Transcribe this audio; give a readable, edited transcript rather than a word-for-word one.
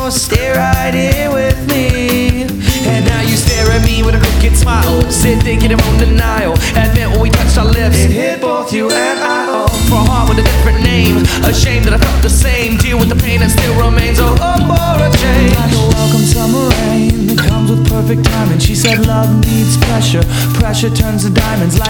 or stay right here with me. And now you stare at me with a crooked smile, sit thinking of own denial. Admit when we touched our lips, it hit both you and I. Oh, for a heart with a different name, ashamed that I felt the same. Deal with the pain that still remains. Oh, for a change. Like a welcome summer rain that comes with perfect timing. She said love needs pressure, pressure turns to diamonds. Like